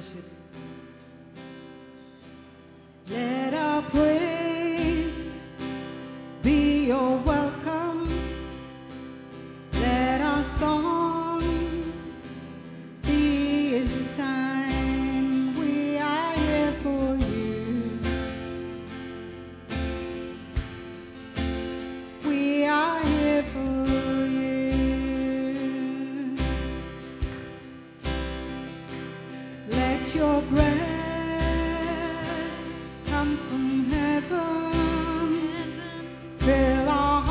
worship. Let our praise be your welcome. Let our song be a sign we are here for you. We are here for you. Let your breath come from heaven, fill our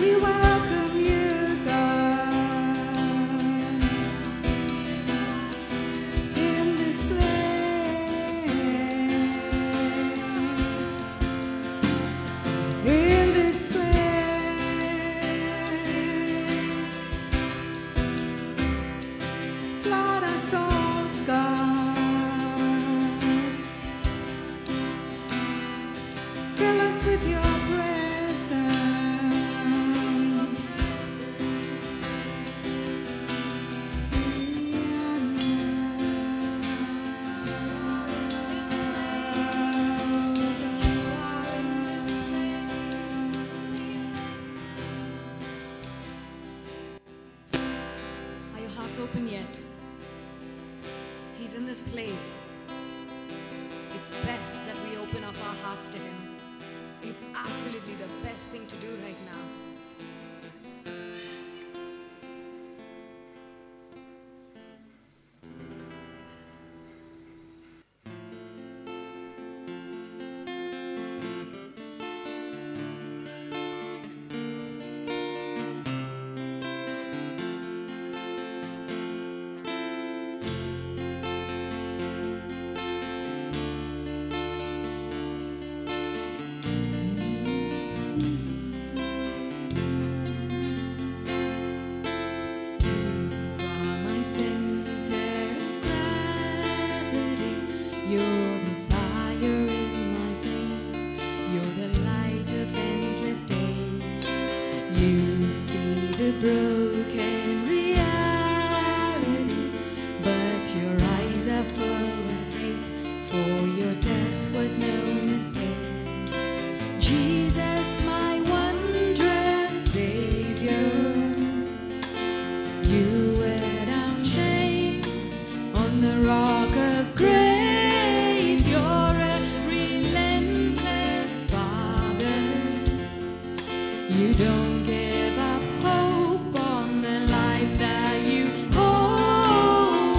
We welcome you, God, in this place, in this place. Flood our souls, God. Fill us with your presence. Are your hearts open yet? He's in this place. It's best that we open up our hearts to Him. It's absolutely the best thing to do right now. You're the fire in my veins. You're the light of endless days. You see the broken reality, but your eyes are full of faith, for your death was no mistake. Jesus, my wondrous Savior, you were down shame on the rock of grace. You're a relentless Father. You don't give up hope on the lives that you hold.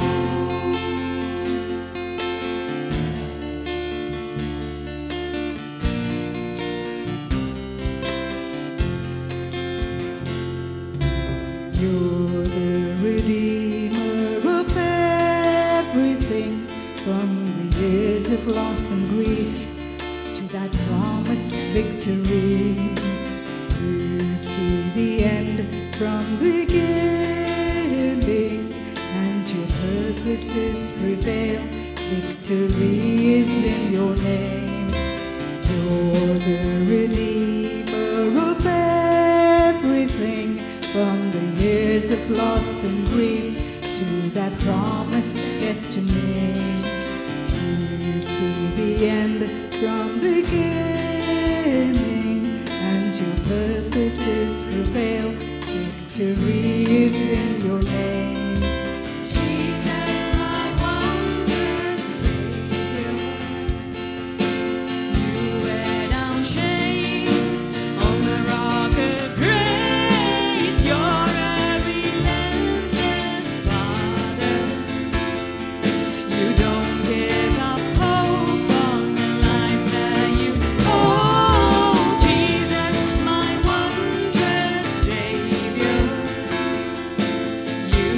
You're the redeemer of everything, from the years of loss and grief to that promised victory. You see the end from beginning, and your purposes prevail. Victory is in your name. You're the redeemer of everything, from the years of loss and grief to that promised destiny. You see the end from beginning, and your purposes prevail. Victory is in your name. Jesus, my wondrous Savior, you were down shame on the rock of grace. You're a relentless Father. You don't give up hope on the lives that you hold. Jesus, my wondrous Savior, you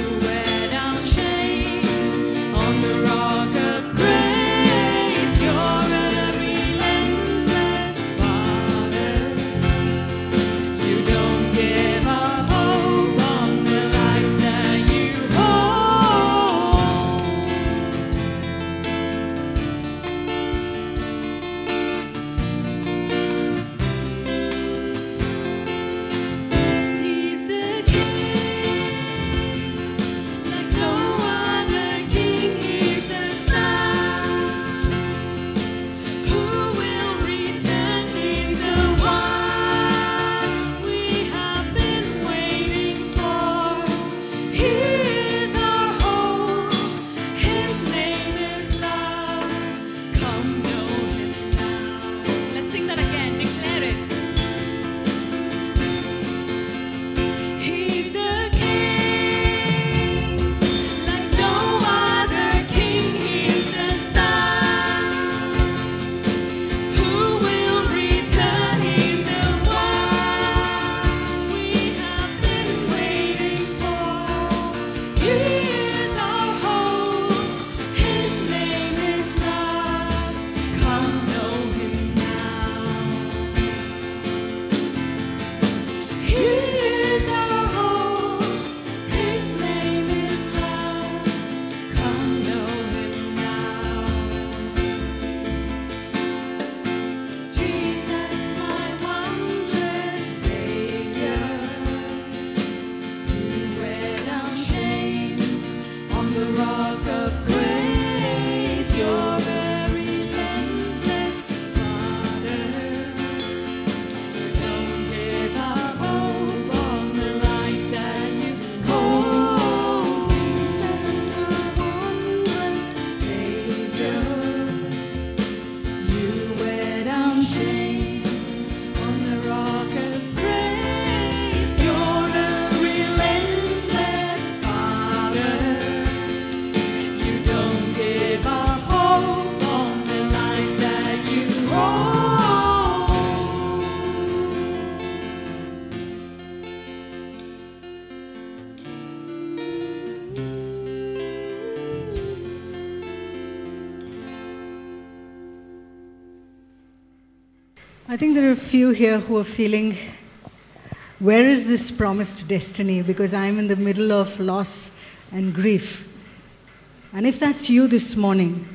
I think there are a few here who are feeling, where is this promised destiny? Because I'm in the middle of loss and grief. And if that's you this morning,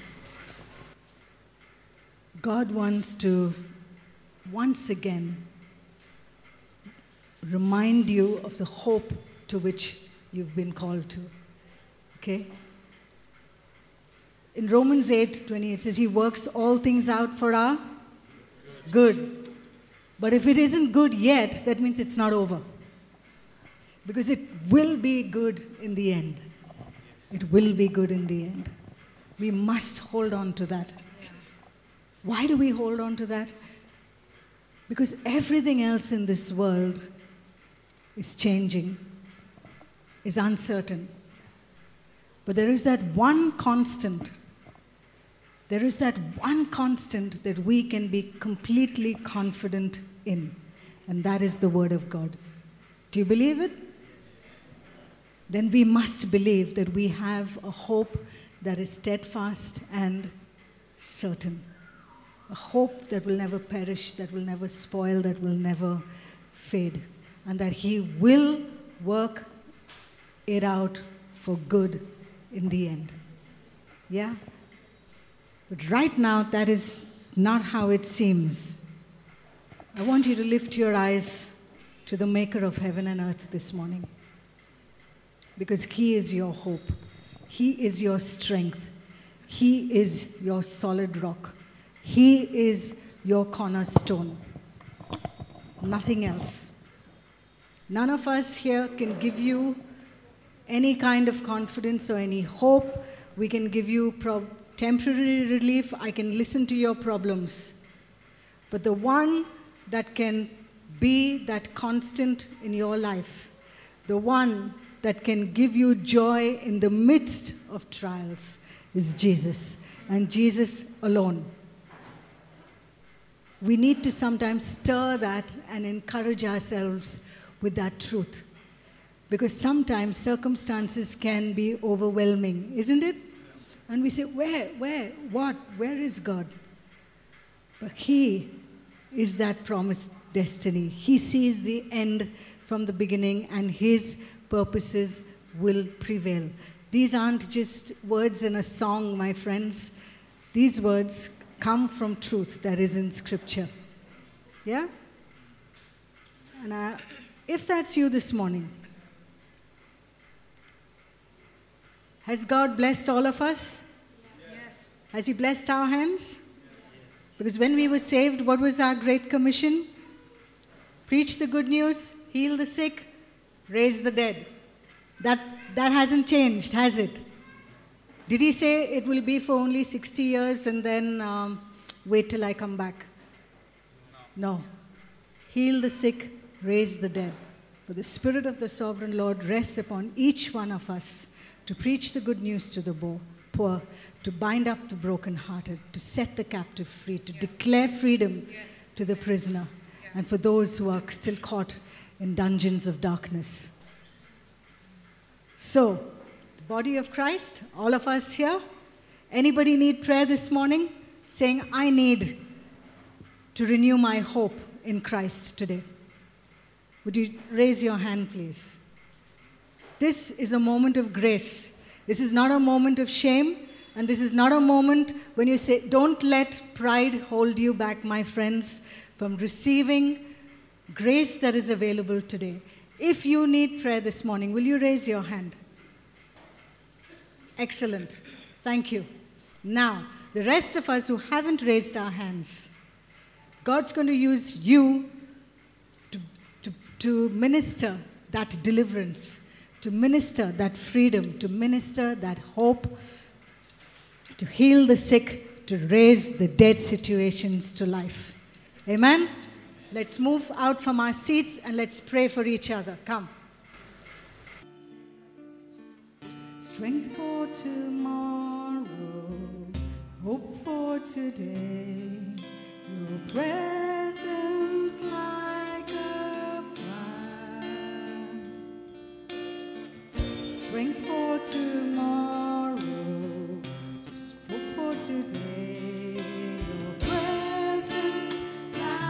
God wants to once again remind you of the hope to which you've been called to. Okay? In Romans 8:20, it says, He works all things out for our good. But if it isn't good yet, that means it's not over. Because it will be good in the end. It will be good in the end. We must hold on to that. Why do we hold on to that? Because everything else in this world is changing, is uncertain. But there is that one constant. There is that one constant that we can be completely confident in, and that is the Word of God. Do you believe it? Then we must believe that we have a hope that is steadfast and certain. A hope that will never perish, that will never spoil, that will never fade. And that He will work it out for good in the end. Yeah? But right now, that is not how it seems. I want you to lift your eyes to the Maker of heaven and earth this morning. Because He is your hope. He is your strength. He is your solid rock. He is your cornerstone. Nothing else. None of us here can give you any kind of confidence or any hope. We can give you temporary relief. I can listen to your problems. But the one that can be that constant in your life, the one that can give you joy in the midst of trials, is Jesus, and Jesus alone. We need to sometimes stir that and encourage ourselves with that truth. Because sometimes circumstances can be overwhelming, isn't it? And we say, where, what, where is God? But He is that promised destiny. He sees the end from the beginning, and His purposes will prevail. These aren't just words in a song, my friends. These words come from truth that is in Scripture. Yeah? And if that's you this morning, has God blessed all of us? Yes. Has He blessed our hands? Because when we were saved, what was our great commission? Preach the good news, heal the sick, raise the dead. That hasn't changed, has it? Did He say it will be for only 60 years and then wait till I come back? No. Heal the sick, raise the dead. For the Spirit of the Sovereign Lord rests upon each one of us to preach the good news to the poor, to bind up the brokenhearted, to set the captive free, to declare freedom to the prisoner, and for those who are still caught in dungeons of darkness. So, the body of Christ, all of us here, anybody need prayer this morning? Saying, I need to renew my hope in Christ today. Would you raise your hand, please? This is a moment of grace. This is not a moment of shame. And this is not a moment when you say, don't let pride hold you back, my friends, from receiving grace that is available today. If you need prayer this morning, will you raise your hand? Excellent. Thank you. Now, the rest of us who haven't raised our hands, God's going to use you to minister that deliverance, to minister that freedom, to minister that hope, to heal the sick, to raise the dead situations to life. Amen? Let's move out from our seats and let's pray for each other. Come. Strength for tomorrow, hope for today, your presence like a fire. Strength for tomorrow, hope for today, your presence like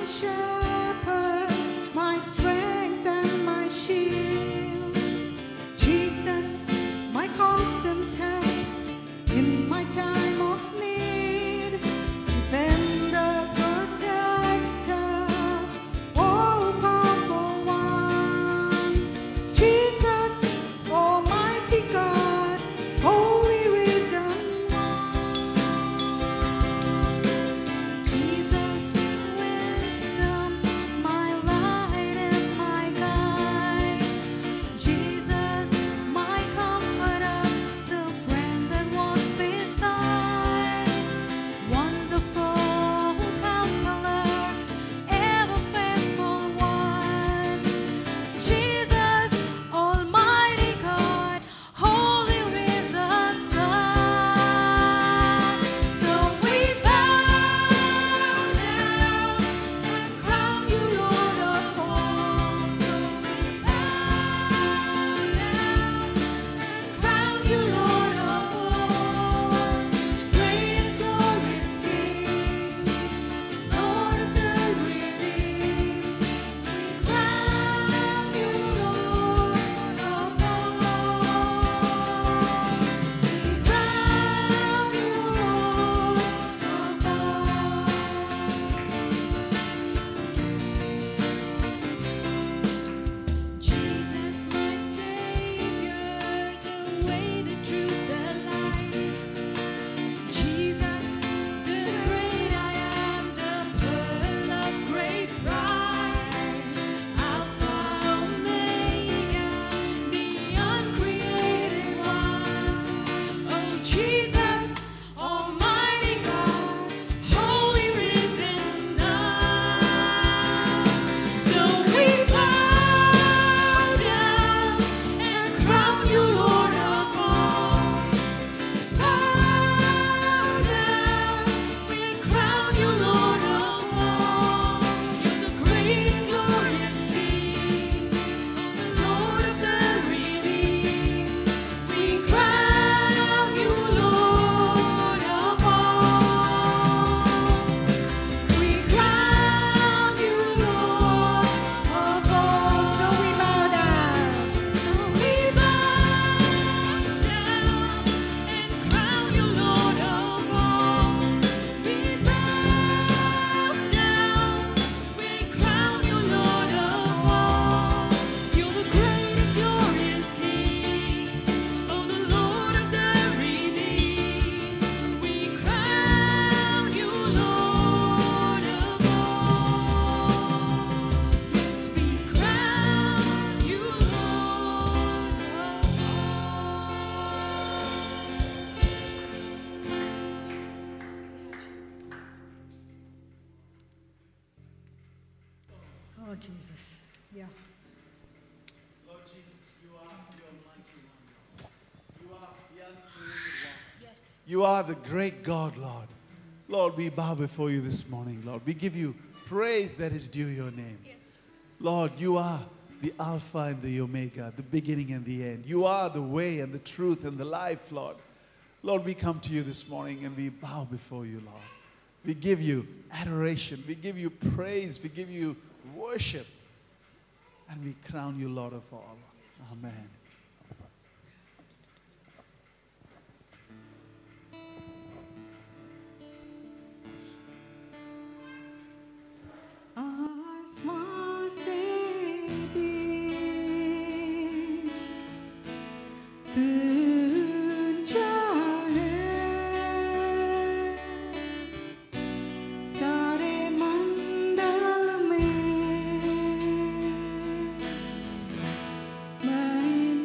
shepherd, my strength and my shield. Jesus, my constant help in my time of need. Defender, protector, all powerful one. Jesus, Almighty God, Holy Risen One. Jesus, wisdom, my light and my guide. Jesus, my comforter, the friend that walks beside. Wonderful Counselor, ever faithful one. Jesus, Almighty God, Holy Risen Son. So we bow down and crown you Lord of all. So we bow down and crown you Lord of all. Great and glorious King, Lord of the redeemed. We crown you Lord of all. We crown you Lord of all. Jesus, my Savior, the way, the truth, the life. Jesus, the great I am, the pearl of great price. Alpha, Omega, the uncreated one. Oh, Jesus, Almighty God, Holy Risen Son. So we bow down and crown you Lord of all. Bow down, we crown you Lord of all. You're the great and glorious King, the Lord of the redeemed. We crown you Lord of all. We crown you Lord of all. So we bow down. So we bow down and crown you Lord of all. We bow down, we crown you Lord of all. You're the great and glorious King, oh the Lord of the redeemed. We crown you Lord of all. Yes, we crown you Lord of Oh, Jesus. Yeah. Lord Jesus, you are the Almighty One. You are the uncreated One. Yes. You are the great God, Lord. Lord, we bow before you this morning, Lord. We give you praise that is due your name. Yes, Jesus. Lord, you are the Alpha and the Omega, the beginning and the end. You are the way and the truth and the life, Lord. Lord, we come to you this morning and we bow before you, Lord. We give you adoration. We give you praise. We give you worship. And we crown you Lord of all. Amen. Asma se bir तुझा है सारे मंडल में मैं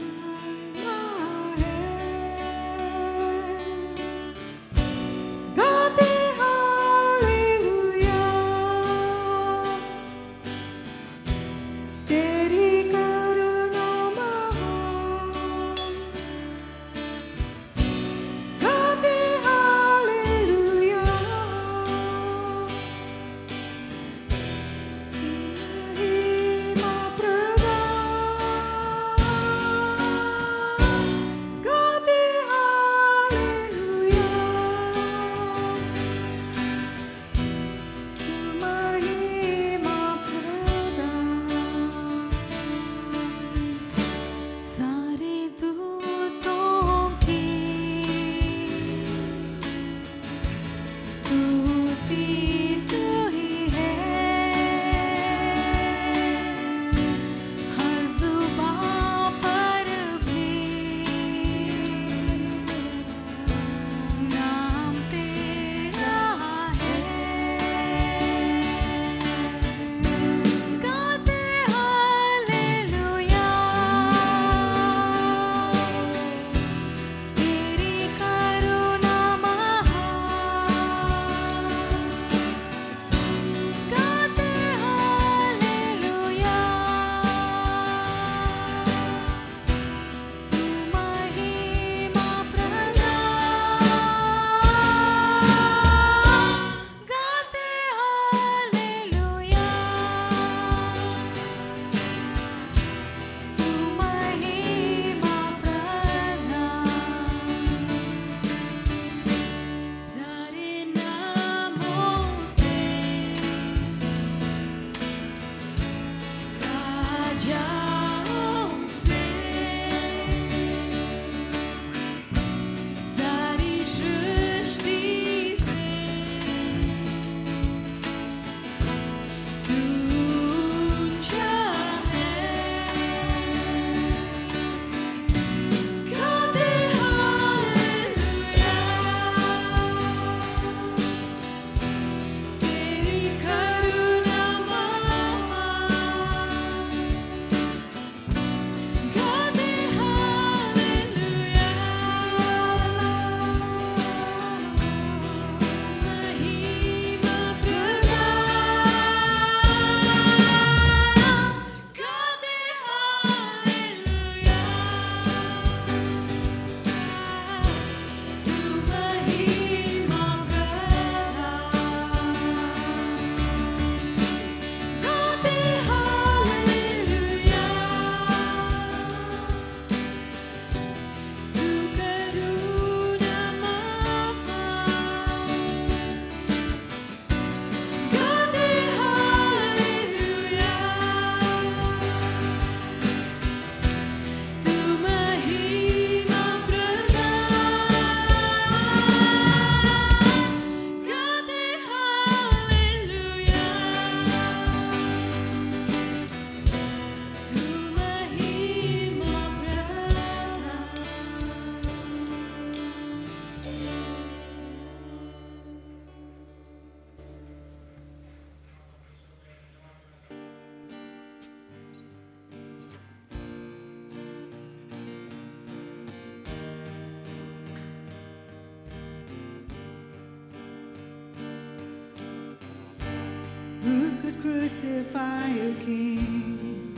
could crucify a king?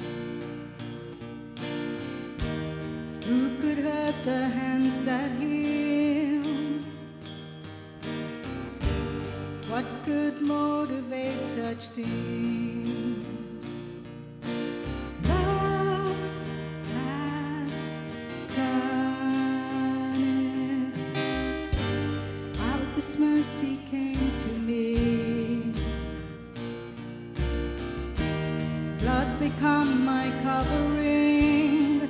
Who could hurt the hands that heal? What could motivate such things? Love has done it. Out this mercy came to me. Blood become my covering.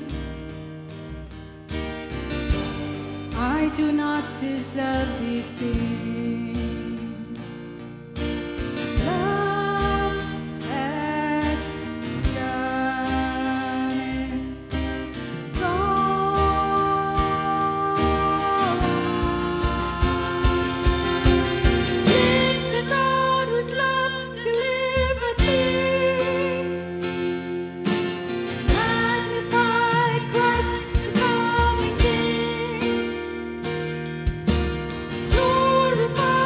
I do not deserve these things. Love has done it. So live the God whose love delivered me. Magnify Christ, the coming King. Glorify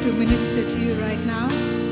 to minister to you right now.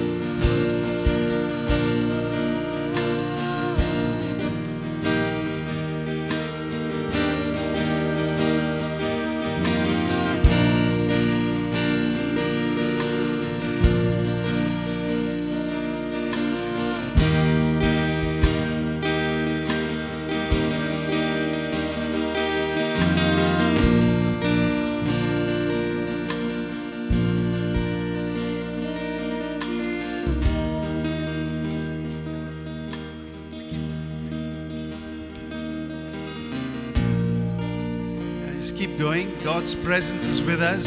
Just keep going. God's presence is with us.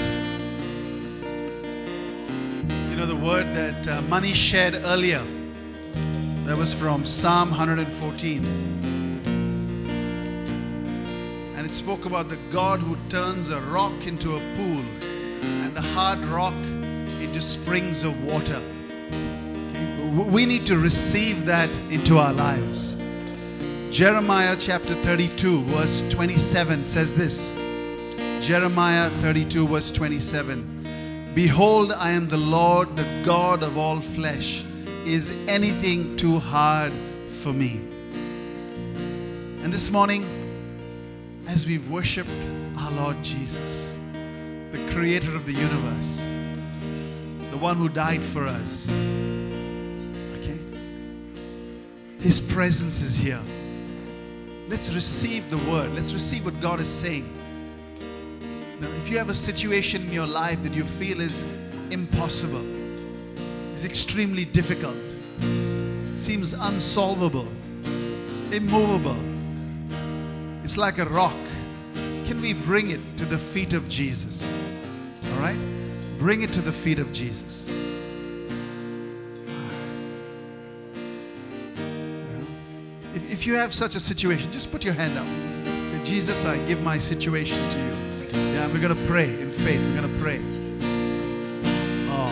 You know the word that Mani shared earlier, that was from Psalm 114. And it spoke about the God who turns a rock into a pool and the hard rock into springs of water. Okay? We need to receive that into our lives. Jeremiah chapter 32 verse 27 says this. Jeremiah 32 verse 27. Behold, I am the Lord, the God of all flesh. Is anything too hard for me? And this morning, as we've worshipped our Lord Jesus, the creator of the universe, the one who died for us, okay? His presence is here. Let's receive the word. Let's receive what God is saying. Now, if you have a situation in your life that you feel is impossible, is extremely difficult, seems unsolvable, immovable, it's like a rock, can we bring it to the feet of Jesus? All right? Bring it to the feet of Jesus. If you have such a situation, just put your hand up. Say, Jesus, I give my situation to you. Yeah, we're going to pray in faith. We're going to pray. Oh.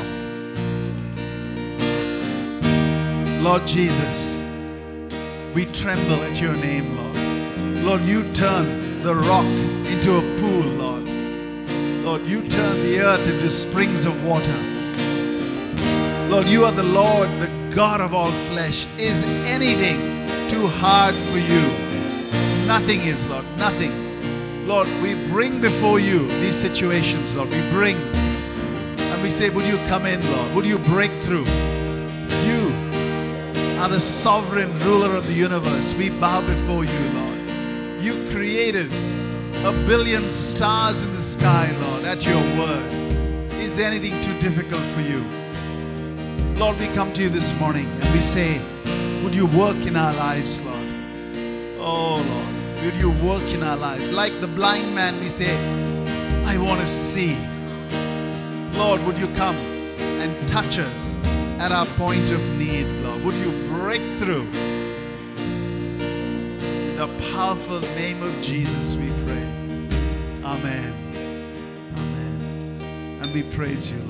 Lord Jesus, we tremble at your name, Lord. Lord, you turn the rock into a pool, Lord. Lord, you turn the earth into springs of water. Lord, you are the Lord, the God of all flesh. Is anything too hard for you? Nothing is, Lord, nothing. Lord, we bring before you these situations, Lord. We bring and we say, would you come in, Lord? Would you break through? You are the sovereign ruler of the universe. We bow before you, Lord. You created 1 billion stars in the sky, Lord, at your word. Is anything too difficult for you? Lord, we come to you this morning and we say, would you work in our lives, Lord? Oh, Lord. Would you work in our lives? Like the blind man, we say, I want to see. Lord, would you come and touch us at our point of need, Lord? Would you break through? In the powerful name of Jesus, we pray. Amen. Amen. And we praise you, Lord.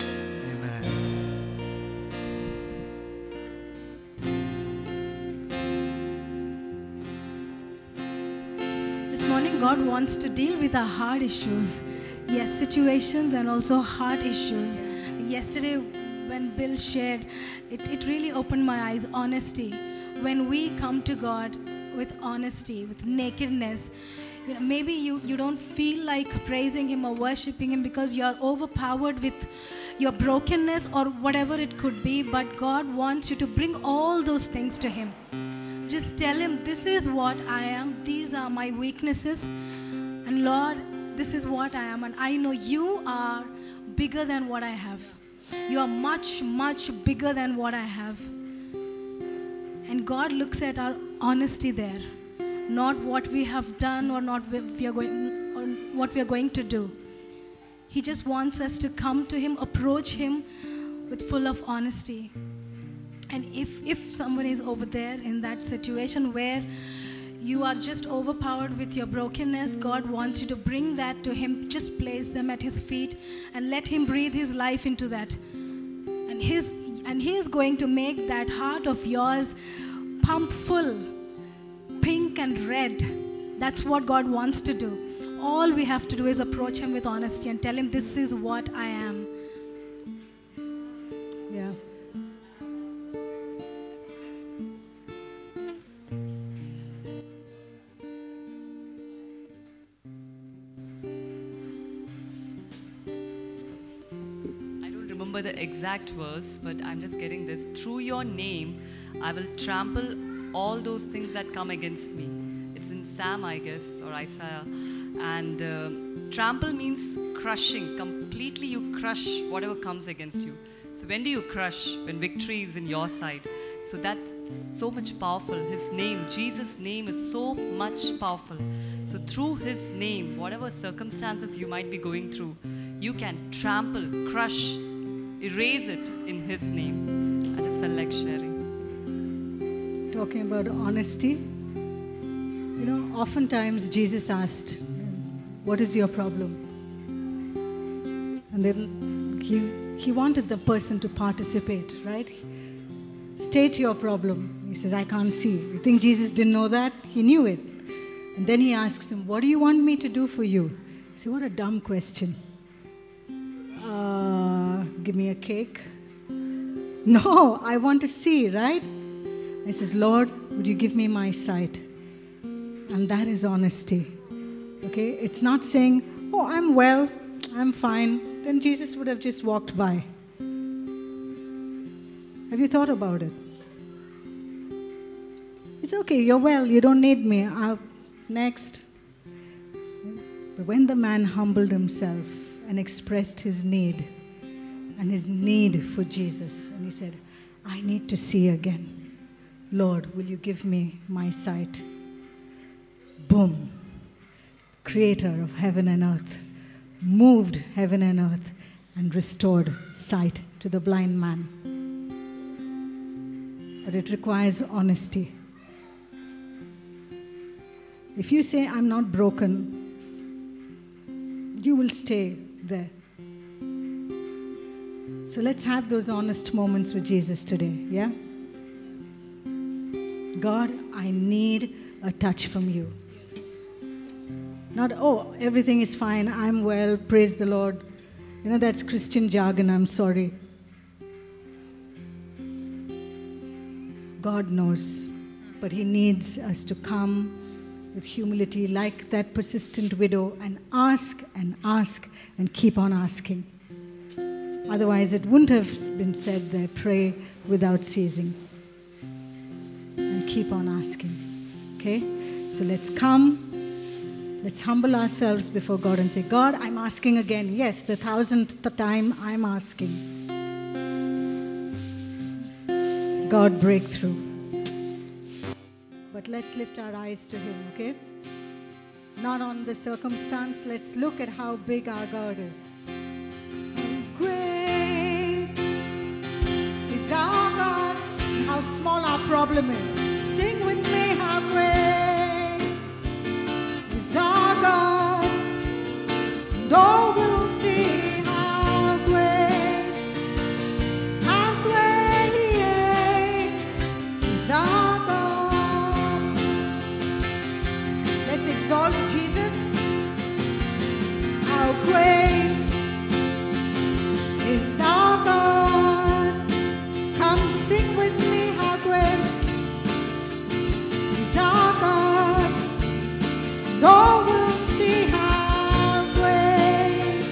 God wants to deal with our heart issues. Yes, situations and also heart issues. Yesterday when Bill shared, it really opened my eyes, honesty. When we come to God with honesty, with nakedness, you know, maybe you don't feel like praising Him or worshiping Him because you're overpowered with your brokenness or whatever it could be, but God wants you to bring all those things to Him. Just tell Him, this is what I am, these are my weaknesses, and Lord, this is what I am, and I know you are bigger than what I have. You are much, much bigger than what I have. And God looks at our honesty there, not what we have done or not what we are going to do. He just wants us to come to Him, approach Him with full of honesty. And if someone is over there in that situation where you are just overpowered with your brokenness, God wants you to bring that to Him. Just place them at His feet and let Him breathe His life into that. And He is going to make that heart of yours pump full, pink and red. That's what God wants to do. All we have to do is approach Him with honesty and tell Him, this is what I am. remember the exact verse, but I'm just getting this. Through your name, I will trample all those things that come against me. It's in Sam, I guess, or Isaiah. And trample means crushing. Completely you crush whatever comes against you. So when do you crush? When victory is in your side. So that's so much powerful. His name, Jesus' name is so much powerful. So through His name, whatever circumstances you might be going through, you can trample, crush, erase it in His name. I just felt like sharing. Talking about honesty, oftentimes Jesus asked, what is your problem? And then he wanted the person to participate, right? State your problem. He says, I can't see. You think Jesus didn't know that? He knew it. And then he asks him, what do you want me to do for you? I say, what a dumb question. Give me a cake? No, I want to see, right? He says, Lord, would you give me my sight? And that is honesty. Okay? It's not saying, oh, I'm well, I'm fine. Then Jesus would have just walked by. Have you thought about it? It's okay, you're well, you don't need me. Next. But when the man humbled himself and expressed his need, and his need for Jesus, and he said, I need to see again. Lord, will you give me my sight? Boom. Creator of heaven and earth moved heaven and earth and restored sight to the blind man. But it requires honesty. If you say, I'm not broken, you will stay there. So let's have those honest moments with Jesus today, yeah? God, I need a touch from you. Not, oh, everything is fine, I'm well, praise the Lord. That's Christian jargon, I'm sorry. God knows, but He needs us to come with humility like that persistent widow and ask and keep on asking. Otherwise, it wouldn't have been said there, pray without ceasing. And keep on asking. Okay? So let's come. Let's humble ourselves before God and say, God, I'm asking again. Yes, the 1,000th time I'm asking. God, breakthrough. But let's lift our eyes to Him, okay? Not on the circumstance. Let's look at how big our God is. Great is our God, and how small our problem is. Sing with me, how great is our God, and all will see how great is our God. Let's exalt Jesus. How great is our God. Come sing with me, how great is our God. And all will see how great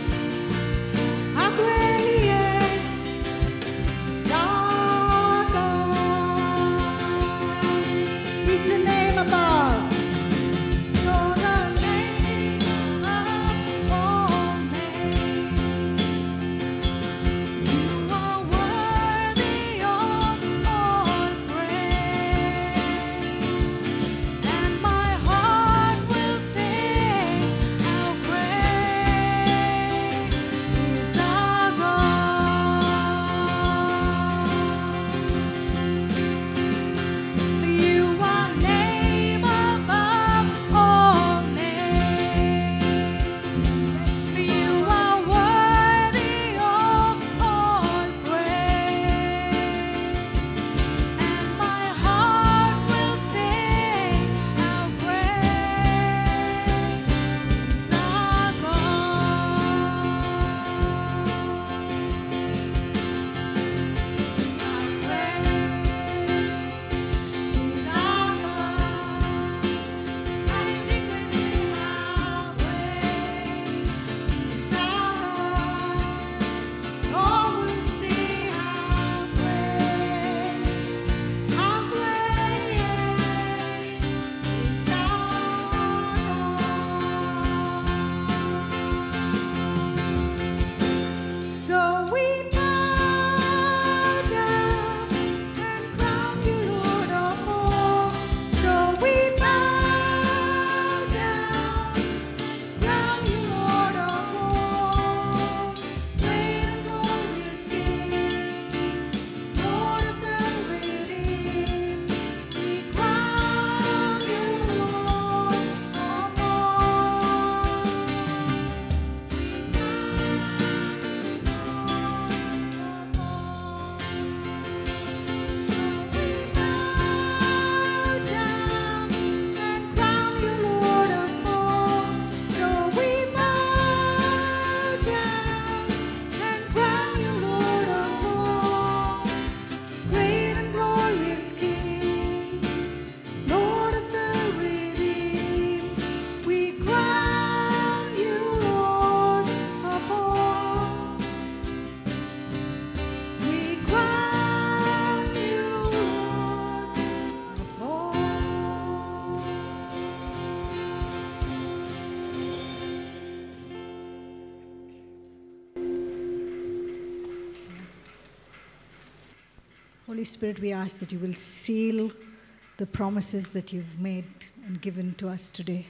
Holy Spirit, we ask that you will seal the promises that you've made and given to us today.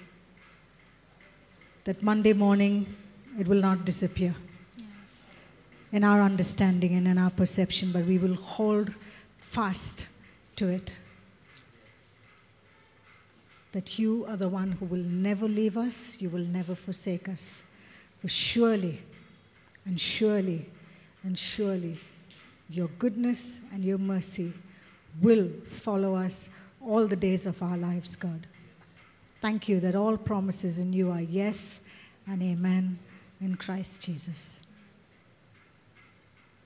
That Monday morning, it will not disappear in our understanding and in our perception, but we will hold fast to it. That you are the one who will never leave us, you will never forsake us. For surely, and surely, and surely, your goodness and your mercy will follow us all the days of our lives, God. Thank you that all promises in you are yes and amen in Christ Jesus.